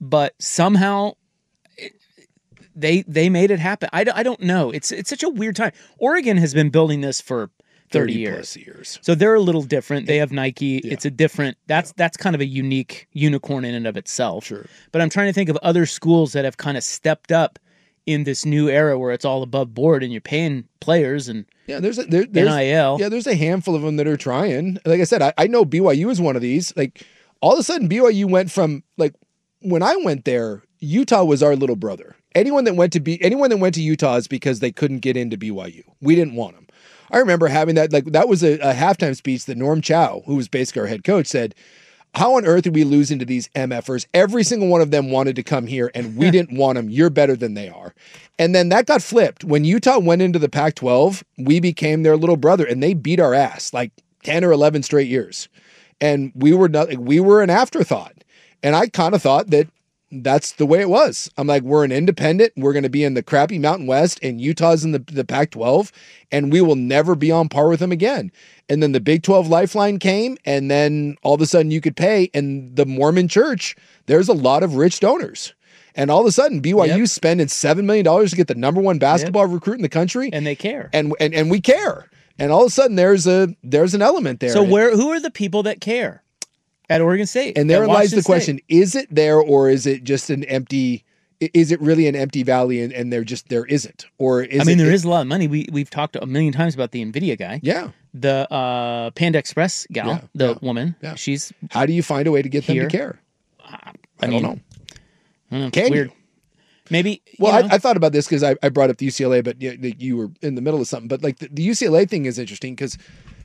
but somehow it, they they made it happen. I, don't- I don't know. It's it's such a weird time. Oregon has been building this for thirty, thirty years. plus years. So they're a little different. They have Nike. It's a different. That's that's kind of a unique unicorn in and of itself. Sure. But I'm trying to think of other schools that have kind of stepped up in this new era where it's all above board and you're paying players and Yeah, there's a, there, there's N I L. Yeah, there's a handful of them that are trying. Like I said, I, I know B Y U is one of these. Like all of a sudden, B Y U went from like when I went there, Utah was our little brother. Anyone that went to B, anyone that went to Utah is because they couldn't get into B Y U. We didn't want them. I remember having that. Like that was a, a halftime speech that Norm Chow, who was basically our head coach, said, "How on earth are we losing to these M F ers? Every single one of them wanted to come here, and we didn't want them. You're better than they are." And then that got flipped. When Utah went into the Pac twelve, we became their little brother, and they beat our ass like ten or eleven straight years. And we were not, we were an afterthought. And I kind of thought that that's the way it was. I'm like, we're an independent. We're going to be in the crappy Mountain West, and Utah's in the, the Pac twelve, and we will never be on par with them again. And then the Big twelve Lifeline came, and then all of a sudden you could pay. And the Mormon Church, there's a lot of rich donors. And all of a sudden, B Y U yep. spending seven million dollars to get the number one basketball yep. recruit in the country. And they care. And, and and we care. And all of a sudden, there's a there's an element there. So where who are the people that care at Oregon State? And therein lies the State? question, is it there or is it just an empty, is it really an empty valley and, and there just, there isn't? Or is I mean, it, there it, is a lot of money. We, we've talked a million times about the NVIDIA guy. Yeah. The uh, Panda Express gal, Yeah, the yeah, woman, yeah. she's How do you find a way to get here. them to care? I, I mean, don't know. I don't know. Can Weird. you? Maybe. Well, you know, I, I thought about this because I, I brought up the U C L A, but you, you were in the middle of something. But like the, the U C L A thing is interesting because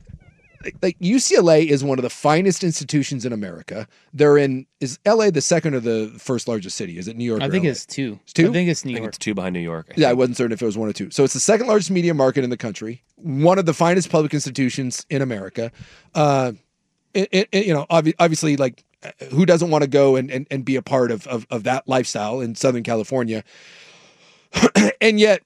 like, like U C L A is one of the finest institutions in America. They're in, is L A the second or the first largest city? Is it New York? I or think L A? it's two. It's two? I think it's New I think York. it's two behind New York. I Yeah, I think. wasn't certain if it was one or two. So it's the second largest media market in the country, one of the finest public institutions in America. Uh, it, it, it- you know, obvi- obviously, like, uh, who doesn't want to go and, and, and be a part of, of, of that lifestyle in Southern California? And yet,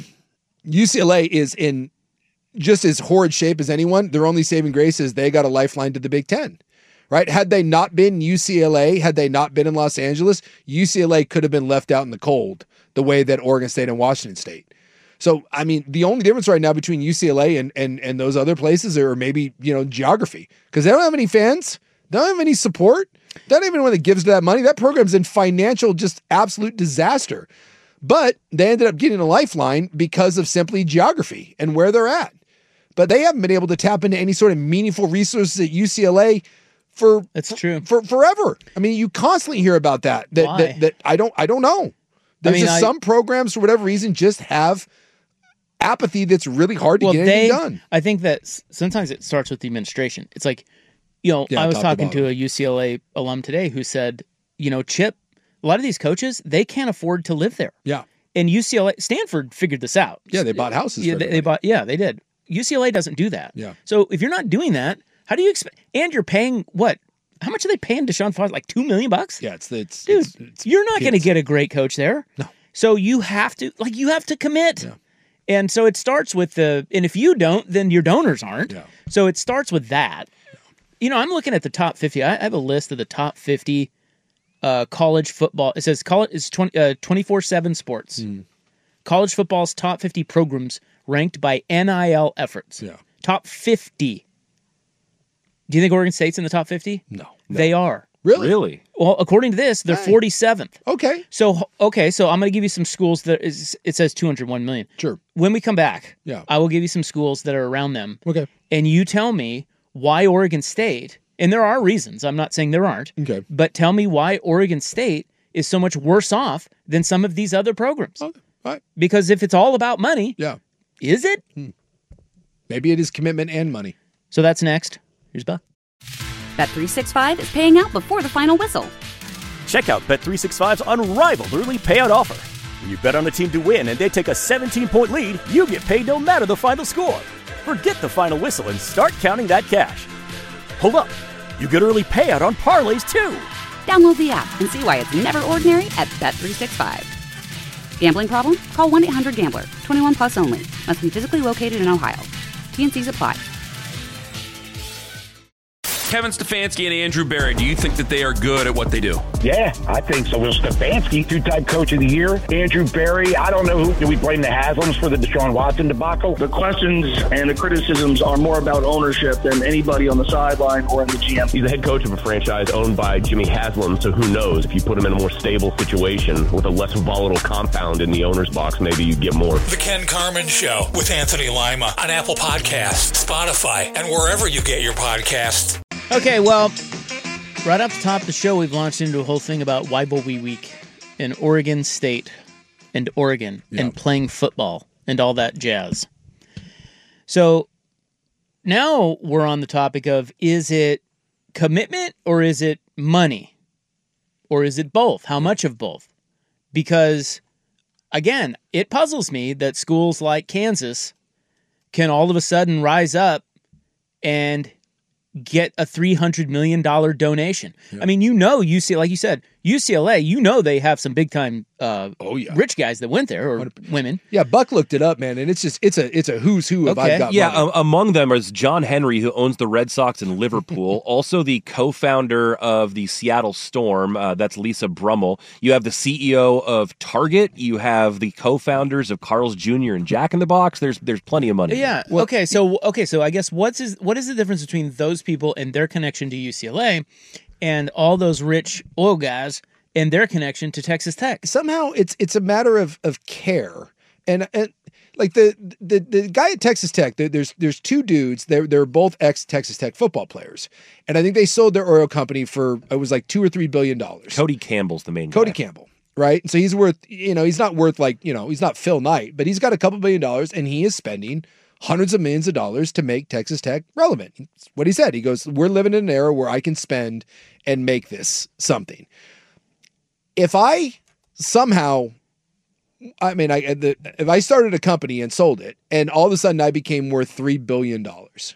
U C L A is in just as horrid shape as anyone. Their only saving grace is they got a lifeline to the Big Ten. Right? Had they not been U C L A, had they not been in Los Angeles, U C L A could have been left out in the cold the way that Oregon State and Washington State. So, I mean, the only difference right now between U C L A and and, and those other places are maybe, you know, geography. Because they don't have any fans. They don't have any support. They don't even know when it gives to that money. That program's in financial just absolute disaster. But they ended up getting a lifeline because of simply geography and where they're at. But they haven't been able to tap into any sort of meaningful resources at U C L A for That's true. for forever. I mean, you constantly hear about that. That Why? that, that I don't I don't know. There's mean, just I- some programs for whatever reason just have apathy that's really hard to well, get they, anything done. I think that s- sometimes it starts with the administration. It's like, you know, Yeah, I was top to talking to bottom. a U C L A alum today who said, you know, Chip, a lot of these coaches, they can't afford to live there. Yeah. And U C L A, Stanford figured this out. Yeah, they bought houses. Yeah, for they, they everybody. bought. Yeah, they did. U C L A doesn't do that. Yeah. So if you're not doing that, how do you expect? And you're paying what? How much are they paying Deshaun Foster? Like two million bucks? Yeah, it's it's Dude, it's, it's you're not going to kids. get a great coach there. No. So you have to, like, you have to commit. Yeah. And so it starts with the, and if you don't, then your donors aren't. Yeah. So it starts with that. You know, I'm looking at the top fifty. I have a list of the top fifty uh, college football. It says college is twenty, uh, twenty-four seven Sports. Mm. College football's top fifty programs ranked by N I L efforts. Yeah. Top fifty. Do you think Oregon State's in the top fifty? No. They are. Really? Really? Well, according to this, they're Hey. forty-seventh. Okay. So, okay, so I'm going to give you some schools that is, it says two hundred one million. Sure. When we come back, Yeah. I will give you some schools that are around them. Okay. And you tell me why Oregon State, and there are reasons, I'm not saying there aren't, Okay. but tell me why Oregon State is so much worse off than some of these other programs. Okay. All right. Because if it's all about money, Yeah. is it? Maybe it is commitment and money. So that's next. Here's Buck. Bet three sixty-five is paying out before the final whistle. Check out Bet three sixty-five's unrivaled early payout offer. When you bet on a team to win and they take a seventeen-point lead, you get paid no matter the final score. Forget the final whistle and start counting that cash. Hold up. You get early payout on parlays, too. Download the app and see why it's never ordinary at Bet three sixty-five. Gambling problem? Call one eight hundred gambler. twenty-one plus only. Must be physically located in Ohio. T and C's apply. Kevin Stefanski and Andrew Berry, do you think that they are good at what they do? Yeah, I think so. Will Stefanski, two-time coach of the year. Andrew Berry, I don't know who. Do we blame the Haslams for the Deshaun Watson debacle? The questions and the criticisms are more about ownership than anybody on the sideline or in the G M. He's the head coach of a franchise owned by Jimmy Haslam, so who knows? If you put him in a more stable situation with a less volatile compound in the owner's box, maybe you get more. The Ken Carman Show with Anthony Lima on Apple Podcasts, Spotify, and wherever you get your podcasts. Okay, well, right off the top of the show, we've launched into a whole thing about Wibblewee Week in Oregon State and Oregon Yeah. and playing football and all that jazz. So now we're on the topic of, is it commitment or is it money? Or is it both? How much of both? Because, again, it puzzles me that schools like Kansas can all of a sudden rise up and get a three hundred million dollars donation. Yeah. I mean, you know, U C L A, like you said, U C L A, you know they have some big-time uh, oh, yeah. rich guys that went there, or one hundred percent women. Yeah, Buck looked it up, man, and it's just, it's a it's a who's who of okay. I've got Yeah, money. um, among them is John Henry, who owns the Red Sox in Liverpool, also the co-founder of the Seattle Storm, uh, that's Lisa Brummel. You have the C E O of Target. You have the co-founders of Carl's Junior and Jack in the Box. There's there's plenty of money. Yeah, well, okay, so okay, so I guess what's is, what is the difference between those people and their connection to U C L A and all those rich oil guys and their connection to Texas Tech? Somehow it's it's a matter of of care. And and like the the the guy at Texas Tech, there's there's two dudes. They're they're both ex Texas Tech football players, and I think they sold their oil company for it was like two or three billion dollars. Cody Campbell's the main Cody guy. Campbell, right? So he's worth, you know, he's not worth like, you know, he's not Phil Knight, but he's got a couple billion dollars, and he is spending hundreds of millions of dollars to make Texas Tech relevant. It's what he said. He goes, "We're living in an era where I can spend and make this something." If I somehow, I mean, I the, if I started a company and sold it, and all of a sudden I became worth three billion dollars,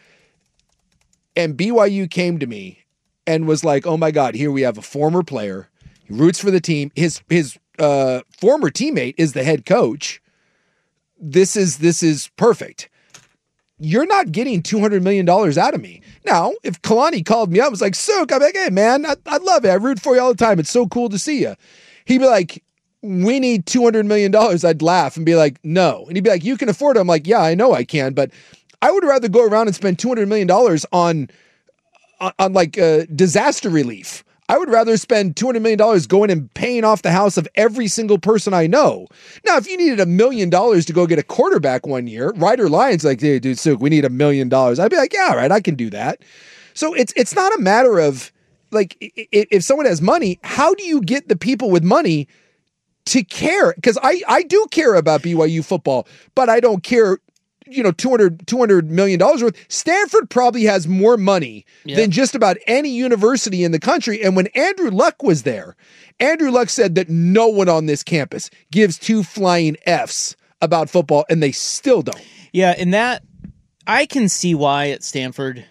and B Y U came to me and was like, "Oh my God, here we have a former player. He roots for the team. His his uh, former teammate is the head coach. This is this is perfect." You're not getting two hundred million dollars out of me. Now, if Kalani called me up, was like, "Sook," I'm like, "Hey, man, I, I love it. I root for you all the time. It's so cool to see you." He'd be like, "We need two hundred million dollars. I'd laugh and be like, "No." And he'd be like, "You can afford it." I'm like, "Yeah, I know I can, but I would rather go around and spend two hundred million dollars on, on, on like uh, disaster relief. I would rather spend two hundred million dollars going and paying off the house of every single person I know." Now, if you needed a million dollars to go get a quarterback one year, Ryder Lyons like, "Hey, dude, Sook, we need a million dollars." I'd be like, "Yeah, all right, I can do that." So it's it's not a matter of like, if someone has money, how do you get the people with money to care? Because I, I do care about B Y U football, but I don't care, you know, two hundred, two hundred million dollars worth. Stanford probably has more money yeah. than just about any university in the country. And when Andrew Luck was there, Andrew Luck said that no one on this campus gives two flying F's about football, and they still don't. Yeah, and that, I can see why at Stanford,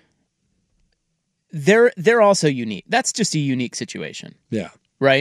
they're they're also unique. That's just a unique situation. Yeah. Right?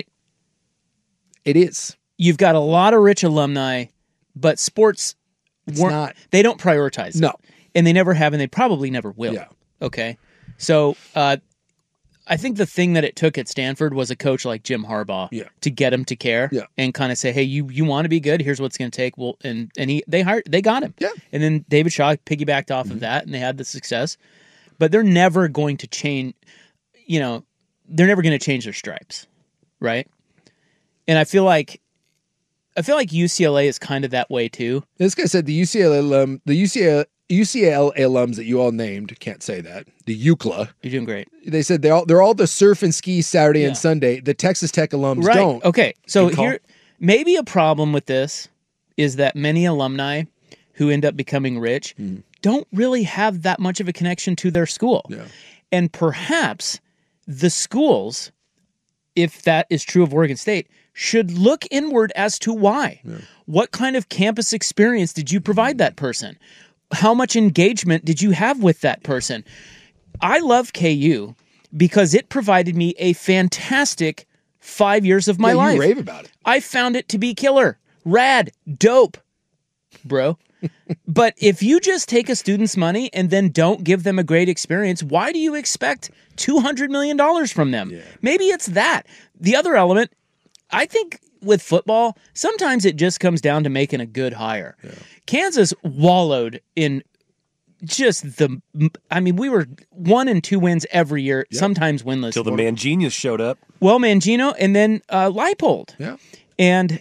It is. You've got a lot of rich alumni, but sports It's weren't, not. they don't prioritize it. No. And they never have, and they probably never will. Yeah. Okay. So uh, I think the thing that it took at Stanford was a coach like Jim Harbaugh yeah. to get him to care yeah. and kind of say, "Hey, you you want to be good? Here's what it's going to take." Well, and and he they hired they got him. Yeah. And then David Shaw piggybacked off mm-hmm. of that, and they had the success. But they're never going to change. You know, they're never going to change their stripes, right? And I feel like. I feel like U C L A is kind of that way too. This guy said the U C L A alum, the U C L A, U C L A alums that you all named, can't say that, the U C L A. You're doing great. They said they're all they're all the surf and ski Saturday Yeah. and Sunday. The Texas Tech alums Right. don't. Okay. So here, maybe a problem with this is that many alumni who end up becoming rich Mm. don't really have that much of a connection to their school. Yeah. And perhaps the schools, if that is true of Oregon State, should look inward as to why. Yeah. What kind of campus experience did you provide that person? How much engagement did you have with that person? I love K U because it provided me a fantastic five years of my Yeah, you life. rave about it. I found it to be killer, rad, dope, bro. But if you just take a student's money and then don't give them a great experience, why do you expect two hundred million dollars from them? Yeah. Maybe it's that. The other element, I think with football, sometimes it just comes down to making a good hire. Yeah. Kansas wallowed in just the, I mean, we were one and two wins every year, yep. sometimes winless. Till the Manginius showed up. Well, Mangino and then uh, Leipold. Yeah. And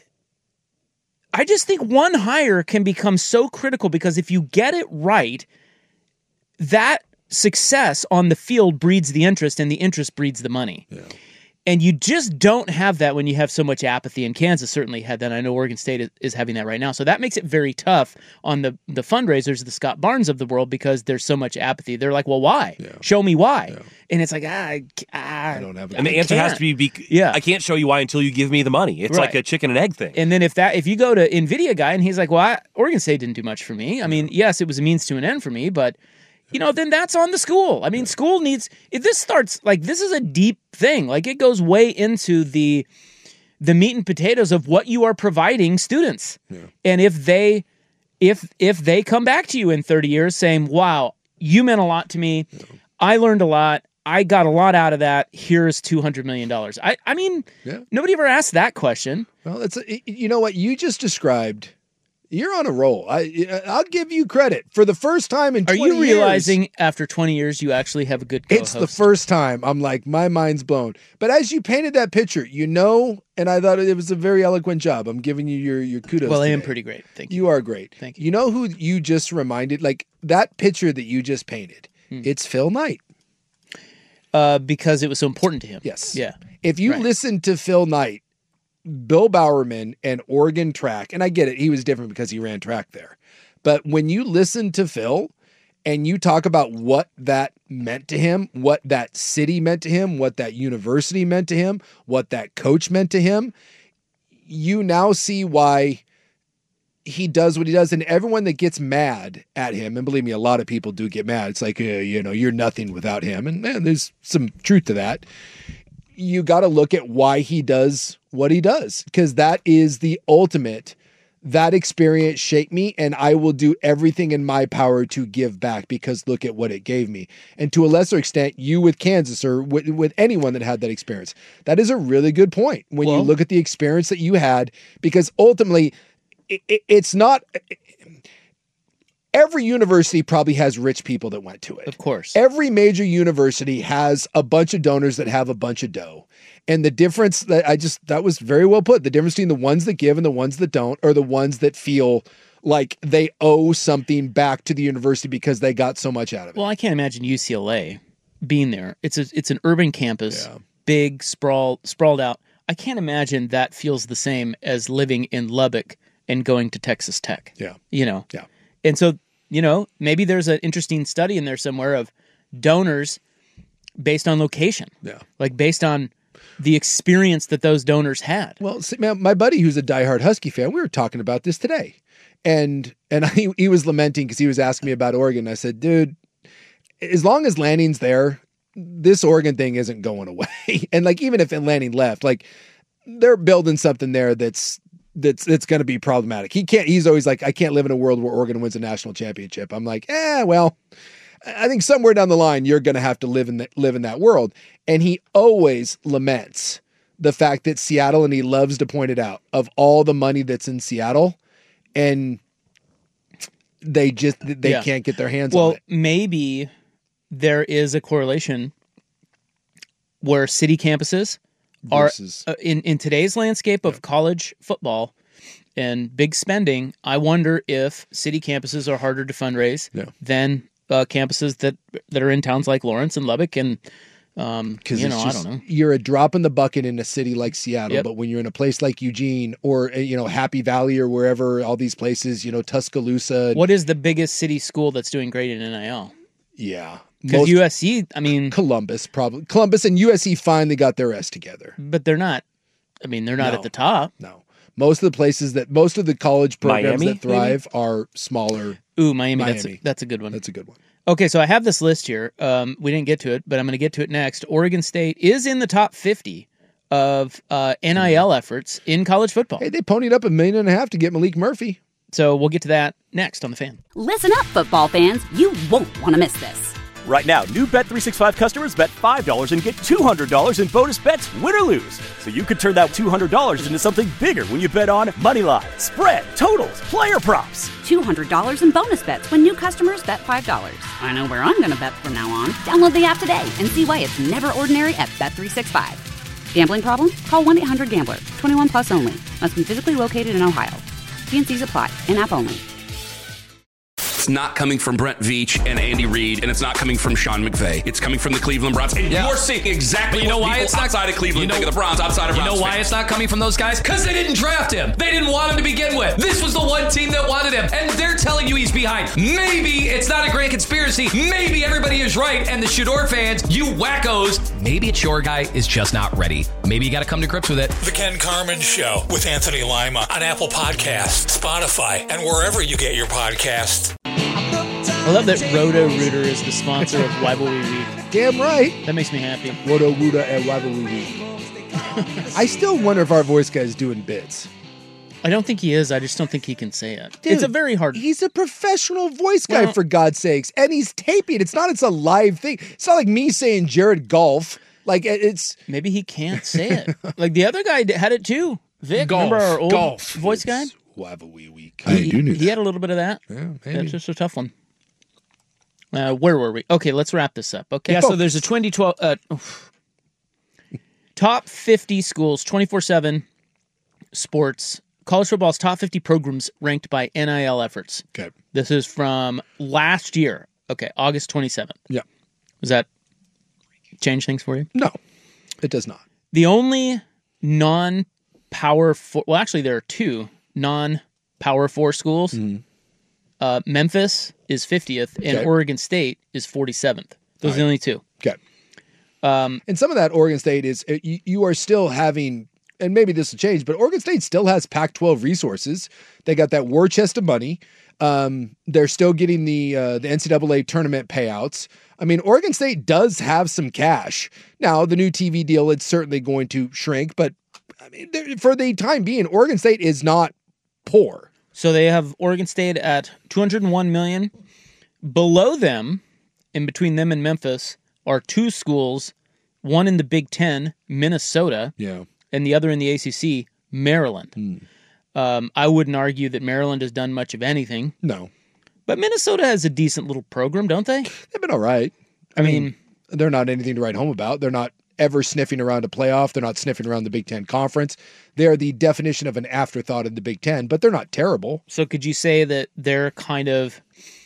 I just think one hire can become so critical because if you get it right, that success on the field breeds the interest and the interest breeds the money. Yeah. And you just don't have that when you have so much apathy. And Kansas certainly had that. I know Oregon State is, is having that right now. So that makes it very tough on the, the fundraisers, the Scott Barnes of the world, because there's so much apathy. They're like, well, why? Yeah. Show me why. Yeah. And it's like, ah, I, ah, I don't have it. And the answer can't. has to be, be, yeah. I can't show you why until you give me the money. It's right. like a chicken and egg thing. And then if that if you go to NVIDIA guy and he's like, well, I, Oregon State didn't do much for me. I mean, yes, it was a means to an end for me, but you know, then that's on the school. I mean, school needs, if this starts, like, this is a deep thing. Like, it goes way into the the meat and potatoes of what you are providing students. Yeah. And if they, if if they come back to you in thirty years saying, wow, you meant a lot to me, yeah. I learned a lot, I got a lot out of that, here's two hundred million dollars. I, I mean, yeah. nobody ever asked that question. Well, that's a, you know what you just described. You're on a roll. I, I'll give you credit. For the first time in twenty years. Are you realizing years, after twenty years you actually have a good co-host? It's the first time. I'm like, my mind's blown. But as you painted that picture, you know, and I thought it was a very eloquent job. I'm giving you your, your kudos. Well, I today. am pretty great. Thank you. You are great. Thank you. You know who you just reminded? Like, that picture that you just painted, hmm. it's Phil Knight. Uh, because it was so important to him. Yes. Yeah. If you right. listen to Phil Knight, Bill Bowerman and Oregon track, and I get it, he was different because he ran track there. But when you listen to Phil and you talk about what that meant to him, what that city meant to him, what that university meant to him, what that coach meant to him, you now see why he does what he does. And everyone that gets mad at him, and believe me, a lot of people do get mad. It's like, uh, you know, you're nothing without him. And man, there's some truth to that. You got to look at why he does what he does, because that is the ultimate. That experience shaped me, and I will do everything in my power to give back because look at what it gave me. And to a lesser extent, you with Kansas or with, with anyone that had that experience. That is a really good point when well, you look at the experience that you had, because ultimately it, it, it's not... It, Every university probably has rich people that went to it. Of course. Every major university has a bunch of donors that have a bunch of dough. And the difference that I just, that was very well put. The difference between the ones that give and the ones that don't are the ones that feel like they owe something back to the university because they got so much out of it. Well, I can't imagine U C L A being there. It's a, it's an urban campus, yeah. big, sprawl, sprawled out. I can't imagine that feels the same as living in Lubbock and going to Texas Tech. Yeah. You know? Yeah. And so, you know, maybe there's an interesting study in there somewhere of donors based on location. Yeah. Like based on the experience that those donors had. Well, see, man, my buddy who's a diehard Husky fan, we were talking about this today. And and I, he was lamenting because he was asking me about Oregon. I said, dude, as long as Lanning's there, this Oregon thing isn't going away. And like, even if Lanning left, like they're building something there that's that's that's going to be problematic. He can't, he's always like, I can't live in a world where Oregon wins a national championship. I'm like, eh, well, I think somewhere down the line, you're going to have to live in that, live in that world. And he always laments the fact that Seattle, and he loves to point it out, of all the money that's in Seattle, and they just, they yeah. can't get their hands well, on it. Well, maybe there is a correlation where city campuses Versus. are uh, in, in today's landscape of yeah. college football and big spending. I wonder if city campuses are harder to fundraise yeah. than uh, campuses that that are in towns like Lawrence and Lubbock. And um, you know, just, I don't know. You're a drop in the bucket in a city like Seattle, yep. but when you're in a place like Eugene or you know Happy Valley or wherever, all these places, you know Tuscaloosa. What is the biggest city school that's doing great in N I L? Yeah. Because U S C, I mean... Columbus, probably. Columbus and U S C finally got their S together. But they're not, I mean, they're not no, at the top. No. Most of the places that, most of the college programs Miami, that thrive maybe? are smaller. Ooh, Miami, Miami. That's, a, that's a good one. That's a good one. Okay, so I have this list here. Um, we didn't get to it, but I'm going to get to it next. Oregon State is in the top fifty of uh, N I L efforts in college football. Hey, they ponied up a million and a half to get Malik Murphy. So we'll get to that next on The Fan. Listen up, football fans. You won't want to miss this. Right now, new Bet three sixty-five customers bet five dollars and get two hundred dollars in bonus bets, win or lose. So you could turn that two hundred dollars into something bigger when you bet on money line, spread, totals, player props. two hundred dollars in bonus bets when new customers bet five dollars. I know where I'm going to bet from now on. Download the app today and see why it's never ordinary at Bet three sixty-five. Gambling problem? Call one eight hundred gambler. twenty-one plus only. Must be physically located in Ohio. T and C's apply. In-app only. It's not coming from Brent Veach and Andy Reid, and it's not coming from Sean McVay. It's coming from the Cleveland Browns. And Yeah. you're seeing exactly But you know what why people it's not outside of Cleveland you know, think of the Browns, outside of You Browns know why fans. it's not coming from those guys? Because they didn't draft him. They didn't want him to begin with. This was the one team that wanted him, and they're telling you he's behind. Maybe it's not a grand conspiracy. Maybe everybody is right, and the Shador fans, you wackos, maybe it's your guy is just not ready. Maybe you got to come to grips with it. The Ken Carmen Show with Anthony Lima on Apple Podcasts, Spotify, and wherever you get your podcasts. I love that Roto Rooter is the sponsor of Rivalry Week. Damn right. That makes me happy. Roto Rooter at Rivalry Week. I still wonder if our voice guy is doing bits. I don't think he is. I just don't think he can say it. Dude, it's a very hard. He's a professional voice guy, Well- for God's sakes. And he's taping. It's not, it's a live thing. It's not like me saying Jared Golf. Like, it- it's. Maybe he can't say it. Like the other guy had it too. Vic, Golf, remember our old golf. voice guy? Rivalry Week. He, he had a little bit of that. Yeah, maybe. That's just a tough one. Uh, where were we? Okay, let's wrap this up. Okay, yeah, so there's a twenty twelve uh, oof. top fifty schools, twenty-four seven sports, college football's top fifty programs ranked by N I L efforts. Okay. This is from last year. Okay, August twenty-seventh. Yeah. Does that change things for you? No, it does not. The only non-power four, well, actually, there are two non-power four schools. Mm-hmm. Uh, Memphis is fiftieth, and Okay. Oregon State is forty-seventh. Those are the only two. Okay. Um, and some of that Oregon State is, uh, you, you are still having, and maybe this will change, but Oregon State still has Pac twelve resources. They got that war chest of money. Um, they're still getting the uh, the N C double A tournament payouts. I mean, Oregon State does have some cash. Now, the new T V deal, it's certainly going to shrink, but I mean, there- for the time being, Oregon State is not poor. So they have Oregon State at two hundred one million. Below them, in between them and Memphis, are two schools, one in the Big Ten, Minnesota, Yeah. and the other in the A C C, Maryland. Hmm. Um, I wouldn't argue that Maryland has done much of anything. No. But Minnesota has a decent little program, don't they? They've been all right. I mean, they're not anything to write home about. They're not ever sniffing around a playoff. They're not sniffing around the Big Ten Conference. They're the definition of an afterthought in the Big Ten, but they're not terrible. So could you say that they're kind of,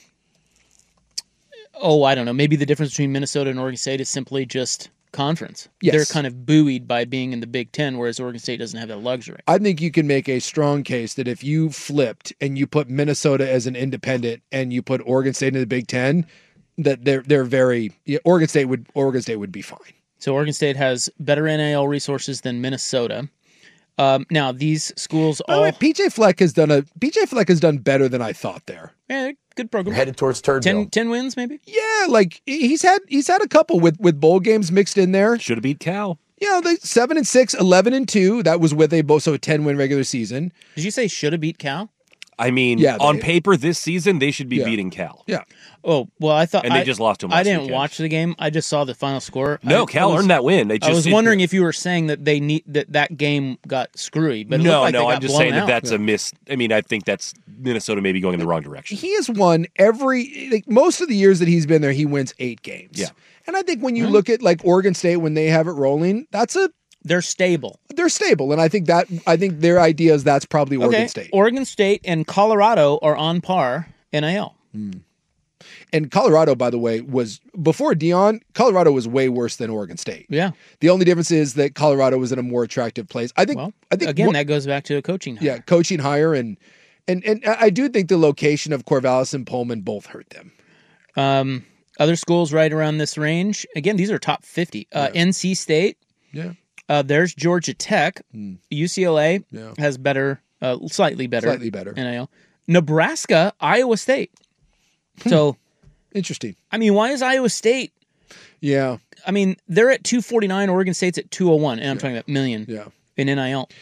oh, I don't know, maybe the difference between Minnesota and Oregon State is simply just conference. Yes. They're kind of buoyed by being in the Big Ten, whereas Oregon State doesn't have that luxury. I think you can make a strong case that if you flipped and you put Minnesota as an independent and you put Oregon State in the Big Ten, that they're they're very yeah, Oregon State would Oregon State would be fine. So Oregon State has better N I L resources than Minnesota. Um, now these schools By the all way, P J Fleck has done a P J Fleck has done better than I thought there. yeah, good program. Headed towards Turdville. ten, ten wins maybe. Yeah, like he's had he's had a couple with with bowl games mixed in there. Should have beat Cal. Yeah, they seven and six, eleven and two. That was with a both so a ten win regular season. Did you say should have beat Cal? I mean, Yeah, on they- paper this season they should be Yeah. beating Cal. Yeah. Oh well, I thought And they I- just lost to them I last didn't weekend. watch the game. I just saw the final score. No, I, Cal I was- earned that win. They I was just- wondering if you were saying that they need that that game got screwy, but it no, looked like no, they got I'm just blown saying that out. that's a miss. I mean, I think that's Minnesota maybe going in the wrong direction. He has won every like most of the years that he's been there, he wins eight games. Yeah. And I think when you look at like Oregon State when they have it rolling, that's a They're stable. they're stable. And I think that I think their idea is that's probably Oregon Okay, State. Oregon State and Colorado are on par N I L. And Colorado, by the way, was before Dion, Colorado was way worse than Oregon State. Yeah. The only difference is that Colorado was in a more attractive place. I think Well, I think again, more- that goes back to a coaching. hire. yeah, coaching higher and and and I do think the location of Corvallis and Pullman both hurt them. Um, other schools right around this range. Again, these are top fifty. Uh, N C State. Yeah. Uh, there's Georgia Tech. U C L A Yeah. has better, uh, slightly better, Slightly better. N I L. Nebraska, Iowa State. So, Interesting. I mean, why is Iowa State? Yeah. I mean, they're at two forty-nine. Oregon State's at two oh one, and I'm talking about million Yeah. in N I L.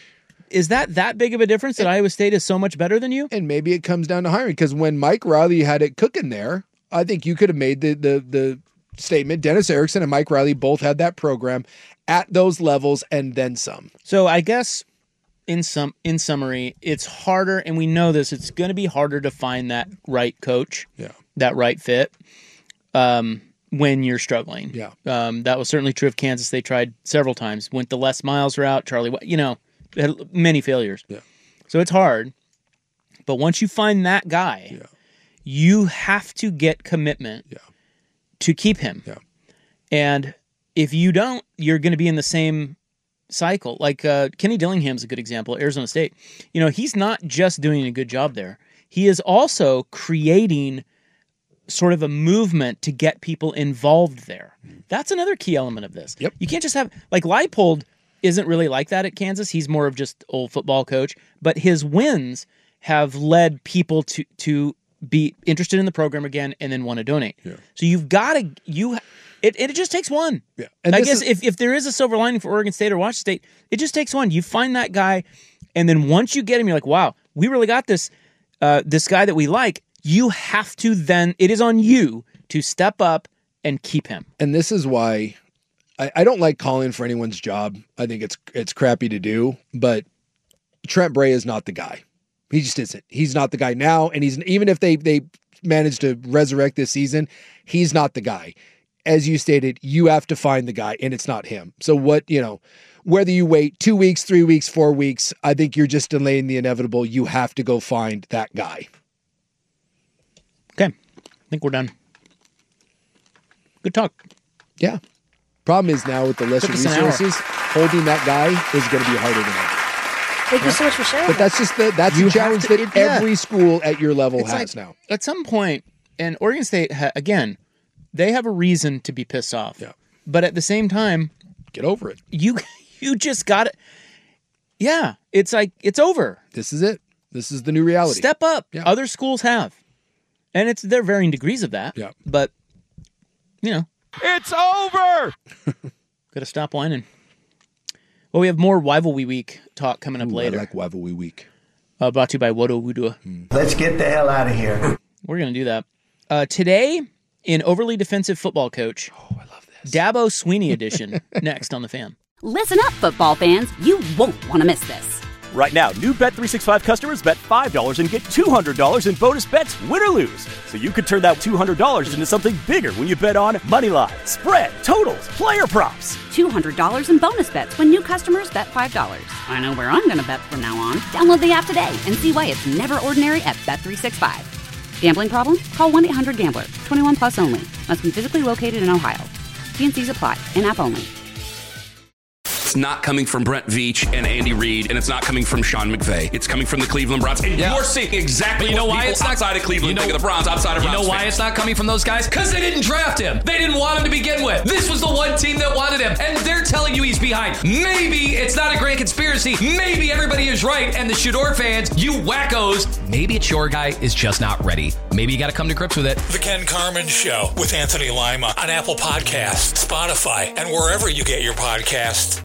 is that that big of a difference that Iowa State is so much better than you? And maybe it comes down to hiring, because when Mike Riley had it cooking there, I think you could have made the the the statement. Dennis Erickson and Mike Riley both had that program at those levels and then some. So I guess in some in summary, it's harder, and we know this, it's going to be harder to find that right coach, yeah, that right fit, um, when you're struggling. Yeah. Um, that was certainly true of Kansas. They tried several times, went the Les Miles route, Charlie, you know, had many failures. Yeah. So it's hard. But once you find that guy, yeah. you have to get commitment yeah. to keep him. Yeah. And if you don't, you're going to be in the same cycle. Like uh, Kenny Dillingham's a good example, Arizona State. You know, he's not just doing a good job there. He is also creating sort of a movement to get people involved there. That's another key element of this. Yep. You can't just have, like Leipold isn't really like that at Kansas. He's more of just old football coach, but his wins have led people to to be interested in the program again and then want to donate. Yeah. So you've got to, you, it, it just takes one. Yeah. And I guess is, if, if there is a silver lining for Oregon State or Washington State, it just takes one. You find that guy, and then once you get him, you're like, wow, we really got this, uh, this guy that we like. You have to then, it is on you to step up and keep him. And this is why I, I don't like calling for anyone's job. I think it's it's crappy to do, but Trent Bray is not the guy. He just isn't. He's not the guy now, and he's even if they they manage to resurrect this season, he's not the guy. As you stated, you have to find the guy, and it's not him. So what, you know, whether you wait two weeks, three weeks, four weeks, I think you're just delaying the inevitable. You have to go find that guy. Okay. I think we're done. Good talk. Yeah. Problem is now with the lesser resources, holding that guy is going to be harder than ever. Thank you so much for sharing. But that's just the that's You the challenge have to- that it- yeah. every school at your level It's has like, now. At some point, and Oregon State, ha- again, they have a reason to be pissed off. Yeah. But at the same time, get over it. You you just got it. Yeah. It's like, it's over. This is it. This is the new reality. Step up. Yeah. Other schools have. And it's there are varying degrees of that. Yeah. But, you know. It's over! Got to stop whining. Well, we have more Rivalry Week talk coming up Ooh, later. I like Rivalry Week. Uh, brought to you by Wodo Wudua. Let's get the hell out of here. We're going to do that. Uh, today, in Overly Defensive Football Coach. Oh, I love this. Dabo Sweeney edition. Next on The Fan. Listen up, football fans. You won't want to miss this. Right now, new Bet three sixty-five customers bet five dollars and get two hundred dollars in bonus bets, win or lose. So you could turn that two hundred dollars into something bigger when you bet on Moneyline, spread, totals, player props. two hundred dollars in bonus bets when new customers bet five dollars. I know where I'm going to bet from now on. Download the app today and see why it's never ordinary at Bet three sixty-five. Gambling problem? Call one eight hundred gambler. twenty-one plus only. Must be physically located in Ohio. T and C's apply. In-app only. It's not coming from Brent Veach and Andy Reid, and it's not coming from Sean McVay. It's coming from the Cleveland Browns. And Yeah. you're seeing exactly But you know what why people it's not outside of Cleveland you know, think of the Browns, outside of You Browns know why fans. it's not coming from those guys? Because they didn't draft him. They didn't want him to begin with. This was the one team that wanted him, and they're telling you he's behind. Maybe it's not a grand conspiracy. Maybe everybody is right, and the Shador fans, you wackos, maybe it's your guy is just not ready. Maybe you got to come to grips with it. The Ken Carmen Show with Anthony Lima on Apple Podcasts, Spotify, and wherever you get your podcasts.